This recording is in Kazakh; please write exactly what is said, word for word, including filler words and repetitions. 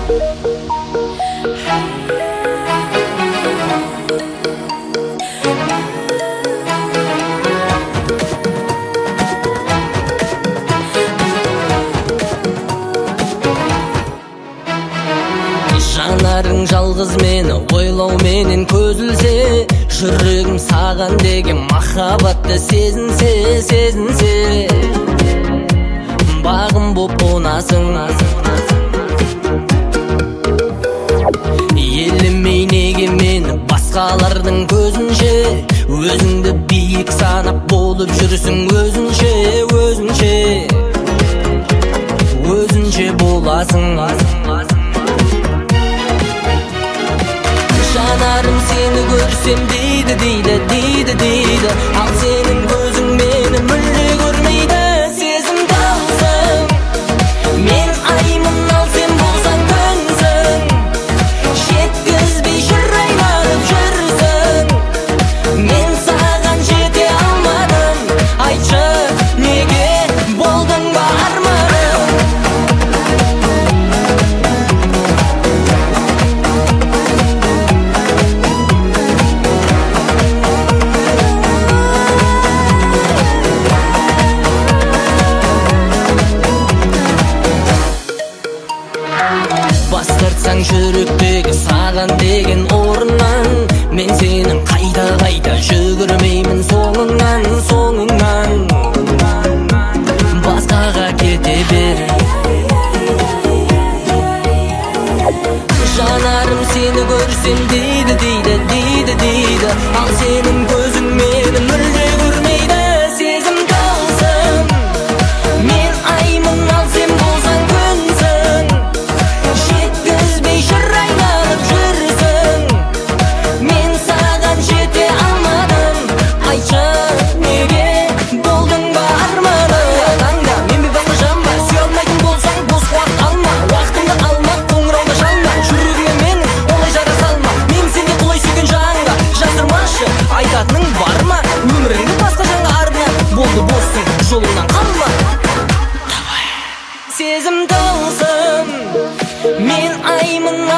Жанарың жалғыз мені ойлау менен көзілсе, жүрегім саған деген махаббатты сезінсе, сезінсе, бағым боп қонасың. Елемей неге мені басқалардың көзінше, өзіңді биік санап болып жүрсің өзінше, өзінше, өзінше боласың. Жанарым сені көрсем дейді, дейді, дейді, дейді, ал сенің көзің мені мүлде көрмейді. Сезім таусың, мен аймын, ал сен болсаң күнсің, жеткізбей жыр айналып жүрсің, мен саған жете алмадым. Айтшы, неге болдың ба арманым? Бас тартсаң жүректегі саған деген орыннан, мен сенің қайта-қайта жүгірмеймін соңыңнан, соңыңнан. Басқаға кете бер. Жанарым сені көрсем дейді, дейді, дейді, дейді, ал сенің көзің мені мүлде көрмейді. Сезім таусың, мен аймын, ал сен болсаң күнсің, жеткізбей жыр айналып жүрсің, мен саған жете алмадым. Айтшы, неге болдың ба арманым? Таңда мен бе бақыжан ба, сүйе алмайтын болсаң бос уақыт алма, уақытыңды алма, қоңырауды шалма, жүрегіме менің олай жара салма. Мен сенде құлай сүйген жанға жасырмашы, айтатының бар ма? Өміріңді басқа жанға арна, болды боссың, жолыңнан қалма. Сезім таусың, мен аймын,